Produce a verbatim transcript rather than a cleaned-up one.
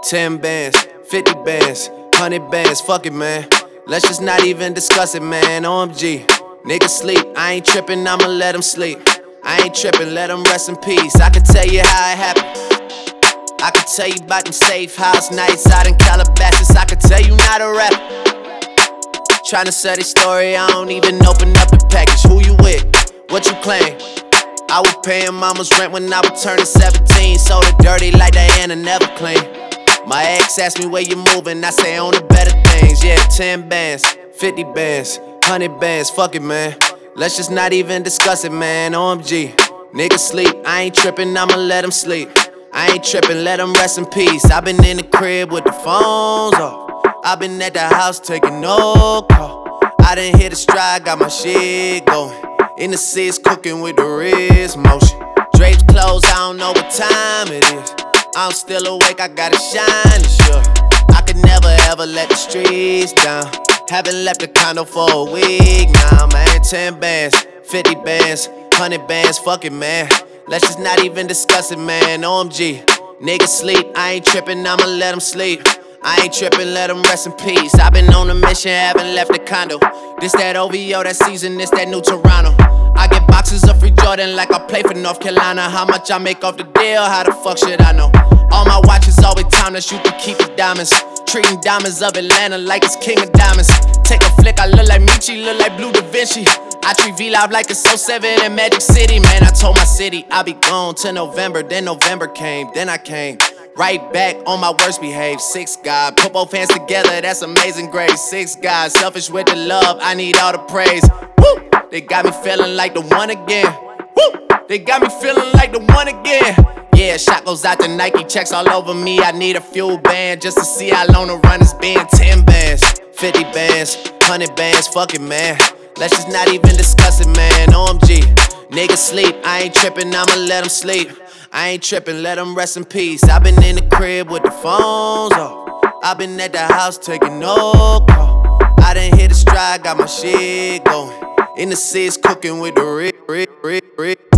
Ten bands, fifty bands, hundred bands, fuck it, man. Let's just not even discuss it, man. O M G, niggas sleep. I ain't trippin', I'ma let them sleep. I ain't trippin', let them rest in peace. I can tell you how it happened. I can tell you about them safe house nights out in Calabasas. I can tell you not a rap. Tryna sell this story, I don't even open up the package. Who you with? What you claim? I was paying mama's rent when I was turning seventeen. Sold it dirty like Diana, never clean. My ex asked me where you moving, I say on the better things. Yeah, ten bands, fifty bands, hundred bands, fuck it, man. Let's just not even discuss it, man. O M G, niggas sleep. I ain't trippin', I'ma let them sleep. I ain't trippin', let them rest in peace. I been in the crib with the phones off. I been at the house taking no call. I done hit a stride, got my shit going. In the seats cooking with the wrist motion. Drapes closed, I don't know what time it is. I'm still awake, I gotta shine to sure. I could never ever let the streets down. Haven't left the condo for a week now, man. Ten bands, fifty bands, hundred bands, fuck it, man. Let's just not even discuss it, man. O M G, niggas sleep. I ain't trippin', I'ma let them sleep. I ain't trippin', let them rest in peace. I been on a mission, haven't left the condo. This that O V O, that season, this that new Toronto. I get boxes of free Jordan like I play for North Carolina. How much I make off the deal, how the fuck should I know? All my watches always timeless, you can keep the diamonds. Treating diamonds of Atlanta like it's king of diamonds. Take a flick, I look like Michi, look like Blue Da Vinci. I treat V-Live like it's oh seven in Magic City. Man, I told my city I'll be gone till November. Then November came, then I came right back on my worst behave. Six God, put both hands together, that's amazing grace. Six God, selfish with the love, I need all the praise. Woo! They got me feeling like the one again. Woo! They got me feeling like the one again. Yeah, shot goes out to Nike, checks all over me. I need a fuel band just to see how long the run has been. Ten bands, fifty bands, hundred bands, fuck it, man. Let's just not even discuss it, man. O M G, niggas sleep. I ain't trippin', I'ma let them sleep. I ain't trippin', let them rest in peace. I been in the crib with the phones off. I been at the house taking no call. I done hit a stride, got my shit going. In the seats cooking with the rig, rig, rig, rig.